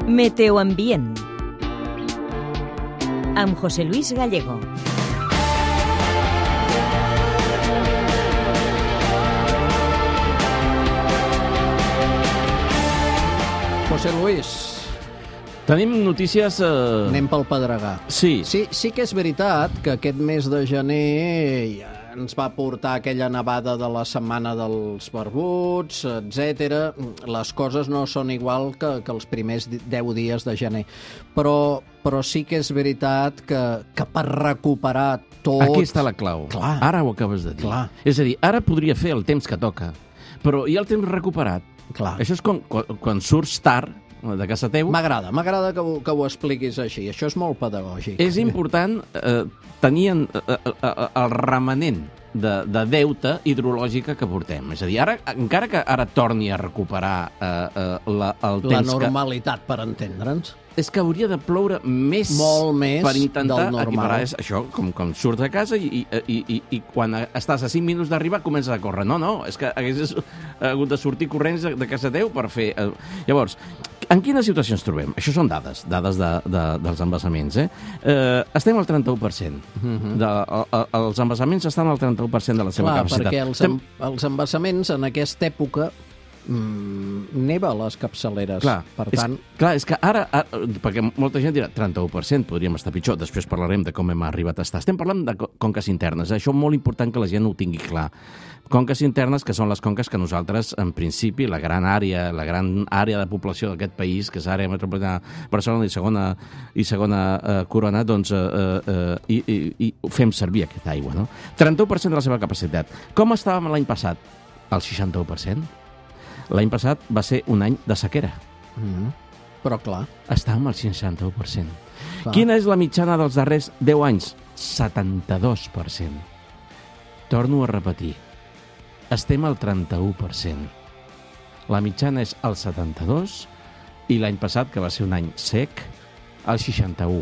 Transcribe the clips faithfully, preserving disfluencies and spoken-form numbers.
Meteoambient amb José Luis Gallego. José Luis, tenim notícies... Eh... anem pel Pedregà. Sí. sí. Sí que és veritat que aquest mes de gener ens va portar aquella nevada de la setmana dels barbuts, etcètera. Les coses no són igual que, que els primers deu dies de gener. Però, però sí que és veritat que, que per recuperar tot... Aquí està la clau. Clar. Ara ho acabes de dir. Clar. És a dir, ara podria fer el temps que toca, però hi ha el temps recuperat. Clar. Això és com quan, quan surts tard de casa teu. M'agrada, m'agrada que, ho, que ho expliquis així. Això és molt pedagògic. És important eh, tenir eh, eh, el remanent de, de deute hidrològica que portem. És a dir, ara, encara que ara torni a recuperar eh, eh, la, el la temps normalitat, que... per entendre'ns. És que hauria de ploure més, molt més per intentar del normal. equiparar és això, com, com surts de casa i, i, i, i, i quan estàs a cinc minuts d'arribar comences a córrer. No, no, és que haguessis hagut de sortir corrents de, de casa teu per fer... Eh. Llavors, en quina situació ens trobem? Això són dades, dades de, de, dels embassaments. Eh? Eh, estem al trenta-u per cent. Uh-huh. de, a, a, els embassaments estan al trenta-u per cent de la seva Clar, capacitat. perquè els, estem... els embassaments en aquesta època Mm, neva a les capçaleres. Clar, per és, tant... clar, és que ara, ara, perquè molta gent dirà trenta-u per cent, podríem estar pitjor, després parlarem de com hem arribat a estar. Estem parlant de conques internes, això és molt important que la gent ho tingui clar. Conques internes, que són les conques que nosaltres, en principi, la gran àrea, la gran àrea de població d'aquest país, que és àrea metropolitana Barcelona i segona, i segona eh, corona, doncs eh, eh, i, i, i fem servir aquesta aigua, no? trenta-u per cent de la seva capacitat. Com estàvem l'any passat? El seixanta-u per cent. L'any passat va ser un any de sequera. Mm, però clar. Estàvem al seixanta-u per cent. Clar. Quina és la mitjana dels darrers deu anys? setanta-dos per cent. Torno a repetir. Estem al trenta-u per cent. La mitjana és el setanta-dos i l'any passat, que va ser un any sec, el seixanta-u.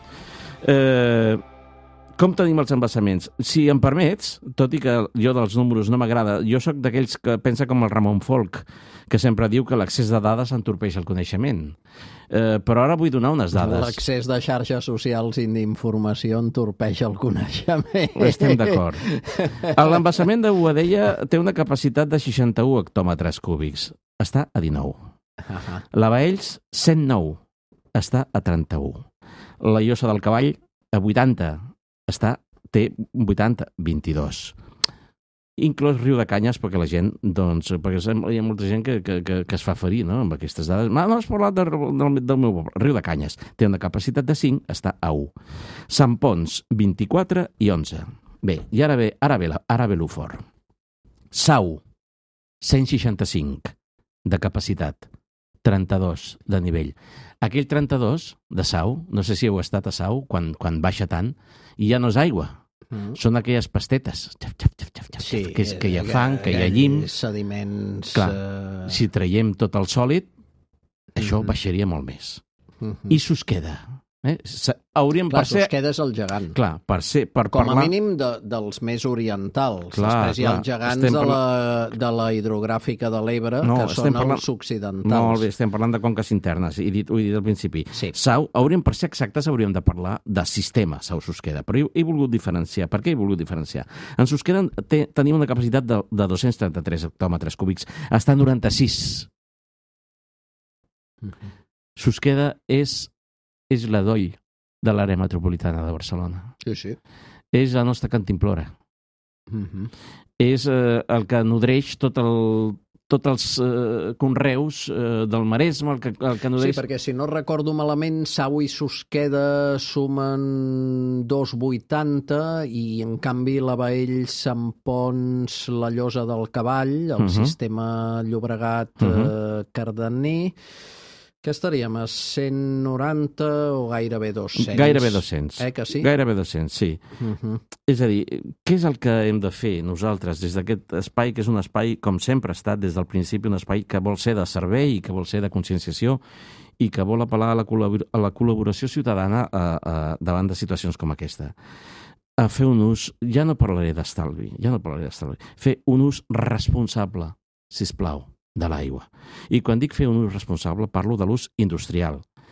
Eh... Com tenim els embassaments? Si em permets, tot i que jo dels números no m'agrada, jo sóc d'aquells que pensa com el Ramon Folch, que sempre diu que l'accés de dades entorpeix el coneixement. Eh, però ara vull donar unes dades. L'accés de xarxes socials i d'informació entorpeix el coneixement. Estem d'acord. L'embassament de Boadella té una capacitat de seixanta-u hectòmetres cúbics. Està a dinou. Uh-huh. La Baells, cent nou. Està a trenta-u. La Llosa del Cavall, a vuitanta. Està, té vuitanta, vint-i-dos. Inclòs Riu de Canyes, perquè la gent, doncs, perquè hi ha molta gent que, que, que, que es fa ferir, no?, amb aquestes dades. No, no has parlat de, del, del meu poble. Riu de Canyes té una capacitat de cinc, està a u. Sant Pons, vint-i-quatre i onze. Bé, i ara ve, ara ve, ara ve l'Ufort. Sau, cent seixanta-cinc de capacitat, trenta-dos de nivell. Aquell trenta-dos de Sau, no sé si heu estat a Sau, quan, quan baixa tant, i ja no és aigua. Mm. Són aquelles pastetes. Xaf, xaf, xaf, xaf, xaf, sí, que, és, que hi ha fang, que hi ha llim. Sediments... Clar, uh... si traiem tot el sòlid, això mm-hmm. baixaria molt més. Mm-hmm. I Susqueda. Eh? Hauríem Clar, per ser... Susqueda és el gegant. Clar, per ser... Per Com parlar... a mínim de, dels més orientals. Clar, Després hi ha clar. els gegants Estem de, parlant... la, de la hidrogràfica de l'Ebre, no, que són parlant... els occidentals. Molt bé, estem parlant de conques internes, he dit, ho he dit al principi. Sí. Sau, hauríem, per ser exactes, hauríem de parlar de sistema Sau-Susqueda, però he, he volgut diferenciar. Per què he volgut diferenciar? En Susqueda té, tenim una capacitat de, de dos-cents trenta-tres hectòmetres cúbics, està a noranta-sis. Mm-hmm. Susqueda és, és la doll de l'àrea metropolitana de Barcelona. Sí, sí. És la nostra cantimplora. Mm-hmm. És eh, el que nodreix tot el, tots els eh, conreus eh, del Maresme, el que, el que nodreix... Sí, perquè si no recordo malament, Sau i Susqueda sumen dos coma vuitanta i en canvi la Baell, Sant Pons, la Llosa del Cavall, el uh-huh. sistema Llobregat-Cardener... Uh-huh. Que estaríem a cent noranta o gairebé dos-cents? Gairebé dos-cents. Eh, que sí? Gairebé dos-cents, sí. Uh-huh. És a dir, què és el que hem de fer nosaltres des d'aquest espai, que és un espai, com sempre ha estat des del principi, un espai que vol ser de servei i que vol ser de conscienciació i que vol apel·lar a la, col·labor- a la col·laboració ciutadana a, a, davant de situacions com aquesta. A fer un ús, ja no parlaré d'estalvi, ja no parlaré d'estalvi, fer un ús responsable, sisplau, de l'aigua. I quan dic fer un ús responsable, parlo de l'ús industrial.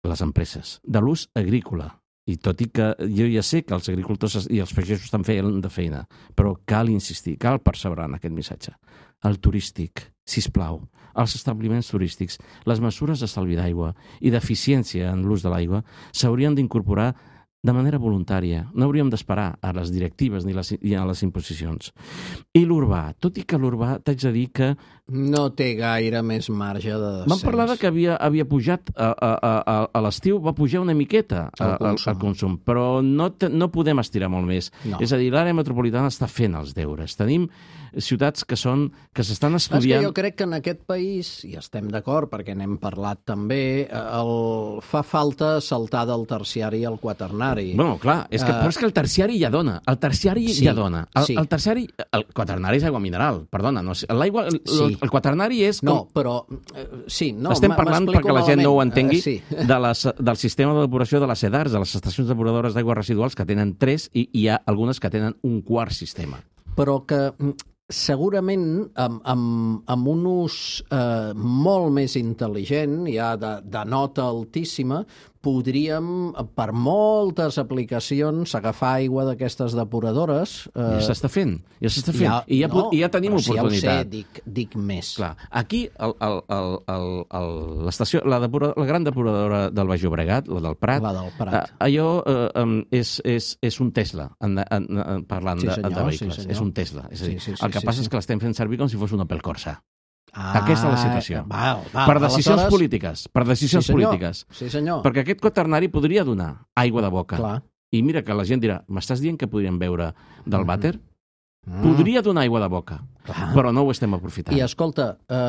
les empreses, de l'ús agrícola. I tot i que jo ja sé que els agricultors i els pagesos estan fent de feina, però cal insistir, cal perseverar en aquest missatge. El turístic, sisplau, els establiments turístics, les mesures d'estalvi d'aigua i d'eficiència en l'ús de l'aigua s'haurien d'incorporar de manera voluntària. No hauríem d'esperar a les directives ni, les, ni a les imposicions. I l'urbà, tot i que l'urbà t'haig de dir que... No té gaire més marge de descens. Vam parlar de que havia, havia pujat a, a, a, a l'estiu, va pujar una miqueta el consum, el, el consum però no, te, no podem estirar molt més. No. És a dir, l'àrea metropolitana està fent els deures. Tenim ciutats que són que s'estan És estudiant... que jo crec que en aquest país, i estem d'acord perquè n'hem parlat també, el... fa falta saltar del terciari al quaternari. Bueno, clar, és que, uh... però és que el terciari ja dona. El terciari sí, ja dona. El, sí. el terciari... El quaternari és aigua mineral, perdona. No, l'aigua... El, sí. el quaternari és... Com... No, però... Uh, sí, no, estem parlant, perquè la gent no ho entengui, uh, sí. de les, del sistema de depuració de les SEDARs, de les estacions depuradores d'aigües residuals, que tenen tres, i hi ha algunes que tenen un quart sistema. Però que... segurament amb, amb, amb un ús eh, molt més intel·ligent, ja de, de nota altíssima, podríem, per moltes aplicacions, agafar aigua d'aquestes depuradores. Eh, ja s'està fent, ja s'està fent. Ja, I, ja, no, I ja tenim oportunitat. Si ja ho sé, dic, dic més. Clar, aquí el, el, el, el, el, l'estació, la, depura, la gran depuradora del Baix Llobregat, la del Prat, la del Prat. Eh, allò eh, és, és, és un Tesla, en, en, en, parlant sí, de, senyor, de vehicles. Sí, és un Tesla. És a dir, sí, sí, el que sí, passa sí. és que l'estem fent servir com si fos un Opel Corsa. Ah, aquesta és la situació. Val, val. Per decisions Aleshores... polítiques. Per decisions sí, senyor. polítiques. Sí, senyor. Perquè aquest quaternari podria donar aigua de boca. Clar. I mira que la gent dirà, m'estàs dient que podríem beure del vàter? Mm. Podria donar aigua de boca, Clar. però no ho estem aprofitant. I escolta,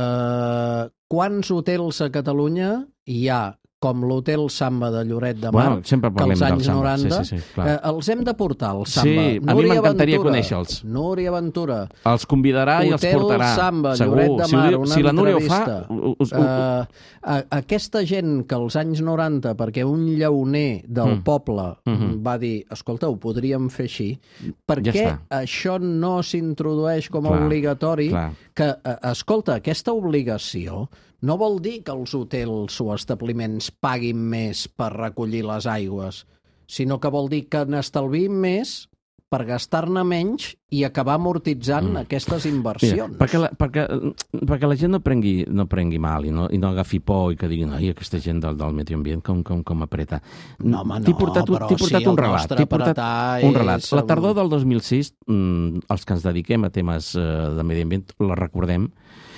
eh, quants hotels a Catalunya hi ha com l'hotel Samba de Lloret de Mar, bueno, sempre que als anys Samba. noranta, sí, sí, sí, eh, els hem de portar al Samba. Sí, a mi m'encantaria conèixer-los. Núria Ventura. Els convidarà hotel i els portarà. Samba, segur. Lloret de Mar, si, una si la Núria ho fa... entrevista. Us, us, uh, a, aquesta gent que als anys noranta, perquè un llauner del mm. poble Mm-hmm. va dir, escolta, ho podríem fer així, per ja què està. això no s'introdueix com a clar, obligatori? Clar. Que, uh, escolta, aquesta obligació no vol dir que els hotels o establiments paguin més per recollir les aigües, sinó que vol dir que n'estalviem més per gastar-ne menys i acabar amortitzant mm. aquestes inversions. Mira, perquè, la, perquè, perquè la gent no prengui, no prengui mal i no, i no agafi por i que diguin ai, aquesta gent del, del medi ambient com, com, com apreta. No, home, no, portat, però portat si un el relat, nostre portat apretar un relat. és... La tardor del dos mil sis, els que ens dediquem a temes de medi ambient, la recordem,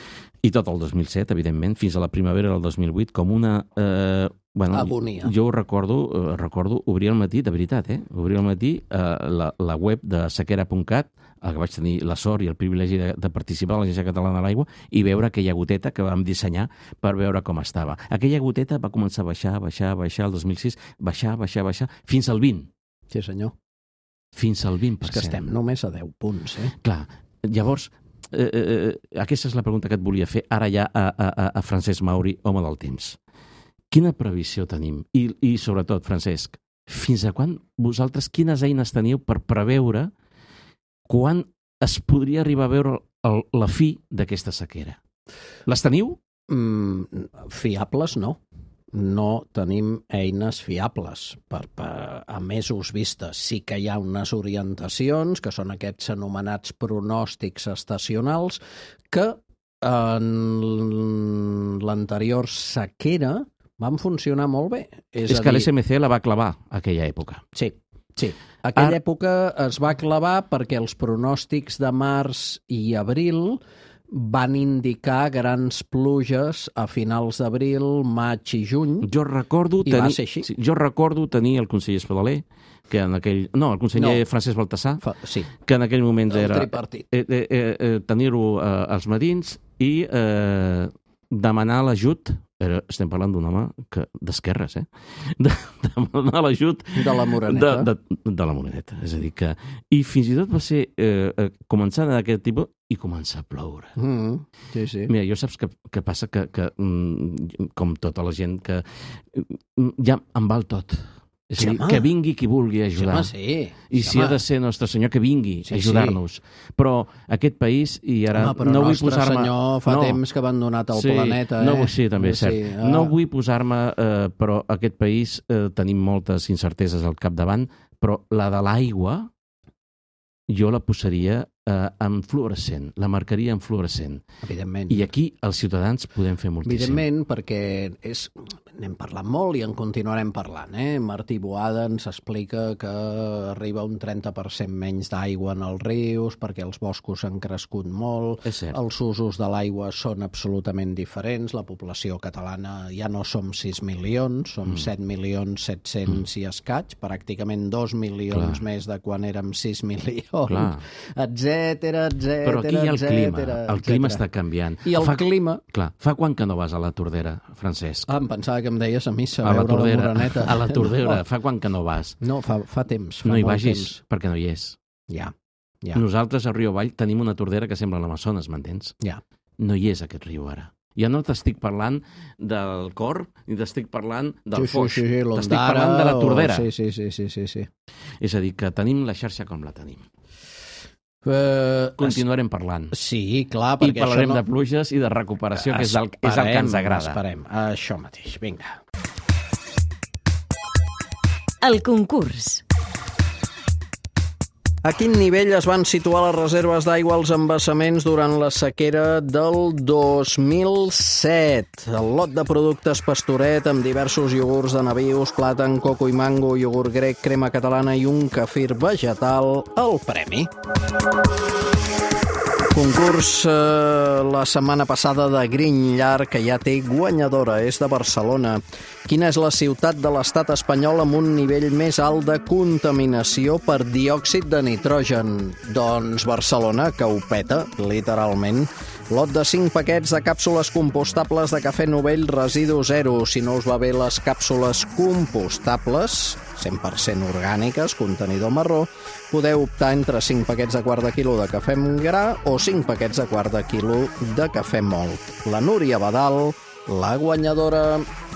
i tot el dos mil set, evidentment, fins a la primavera del dos mil vuit, com una... Eh, bueno, agonia. Jo ho recordo, eh, recordo obrir al matí, de veritat, eh? Obrir al matí eh, la, la web de sequera punt cat, el que vaig tenir la sort i el privilegi de, de participar a l'Agència Catalana de l'Aigua, i veure aquella goteta que vam dissenyar per veure com estava. Aquella goteta va començar a baixar, baixar, baixar, el dos mil sis, baixar, baixar, baixar, fins al vint. Sí, senyor. Fins al vint per cent. És que estem només a deu punts, eh? Clar, llavors... Eh, eh, aquesta és la pregunta que et volia fer ara ja a, a, a Francesc Mauri, home del temps. Quina previsió tenim? I, i sobretot, Francesc, fins a quan vosaltres, quines eines teniu per preveure quan es podria arribar a veure el, la fi d'aquesta sequera? Les teniu? Mm, fiables no. No tenim eines fiables per, per, a mesos vistes. Sí que hi ha unes orientacions, que són aquests anomenats pronòstics estacionals, que en l'anterior sequera van funcionar molt bé. És, És que l'S M C la va clavar aquella època. Sí, sí. Aquella Ara... època es va clavar perquè els pronòstics de març i abril van indicar grans pluges a finals d'abril, maig i juny. Jo recordo I tenir, va ser així. Sí, jo recordo tenir el conseller Espadaler, que en aquell... No, el conseller No. Francesc Baltasar, Fa, sí, que en aquell moment el era... tripartit. Eh, eh, eh, tenir-ho eh, als matins i eh, demanar l'ajut, però estem parlant d'un home que d'esquerres, eh? De, demanar l'ajut De la Moreneta. de, de, de la Moreneta. És a dir que... I fins i tot va ser eh, eh, començant d'aquest tipus i començar a ploure. Mm, sí, sí. Mira, jo saps que, que passa que, que mm, com tota la gent, que mm, ja em val tot. És a dir, home. que vingui qui vulgui ajudar. Sí, home, sí. I Sí, si home. ha de ser Nostre Senyor, que vingui Sí, a ajudar-nos. Però aquest país, i ara Home, però no vull Nostre posar-me... Senyor fa no. temps que ha abandonat el sí, planeta, eh? No, vull- sí, també és cert. Sí, ah. No vull posar-me... Eh, però aquest país eh, tenim moltes incerteses al capdavant, però la de l'aigua jo la posaria eh, en fluorescent, la marcaria en fluorescent. Evidentment. I aquí els ciutadans podem fer moltíssim. Evidentment, perquè és... n'hem parlat molt i en continuarem parlant. Eh? Martí Boada ens explica que arriba un trenta per cent menys d'aigua en els rius perquè els boscos han crescut molt, És cert. els usos de l'aigua són absolutament diferents, la població catalana ja no som sis milions, som mm. set milions set-cents mm. i escaig, pràcticament dos milions Clar. més de quan érem sis milions, Clar. etcètera, etcètera, Però aquí hi ha el clima, etcètera, el clima etcètera. està canviant. I el fa, clima... Clar, fa quan que no vas a la Tordera, Francesc? Ah, em pensava que em deies a missa, A la veure Tordera, la Moreneta. a la Tordera, No, fa quan que no vas? no fa, fa temps. Fa No hi molt vagis, temps. perquè no hi és. Ja, ja, Nosaltres a Riu Avall tenim una tordera que sembla l'Amazones, m'entens? ja. No hi és aquest riu ara. Ja no t'estic parlant del cor, ni t'estic parlant del sí, foix. Sí, sí, sí, t'estic l'Ondara parlant de la tordera. O... Sí, sí, sí, sí, sí, sí. És a dir, que tenim la xarxa com la tenim. Uh, Continuarem parlant. Sí, clar, I perquè parlarem això no... de pluges i de recuperació, que és el, és el que ens agrada. Esperem, això mateix, vinga. El concurs. A quin nivell es van situar les reserves d'aigua als embassaments durant la sequera del dos mil set? El lot de productes Pastoret amb diversos iogurts de nabius, plàtan, coco i mango, iogurt grec, crema catalana i un kefir vegetal, el premi. Concurs eh, la setmana passada de Green Llarg, que ja té guanyadora, és de Barcelona. Quina és la ciutat de l'estat espanyol amb un nivell més alt de contaminació per diòxid de nitrogen? Doncs Barcelona, que ho peta, literalment. Lot de cinc paquets de càpsules compostables de cafè Novell residu zero. Si no us va bé les càpsules compostables, cent per cent orgàniques, contenidor marró, podeu optar entre cinc paquets de quart de quilo de cafè amb gra o cinc paquets de quart de quilo de cafè mòlt. La Núria Badal, la guanyadora.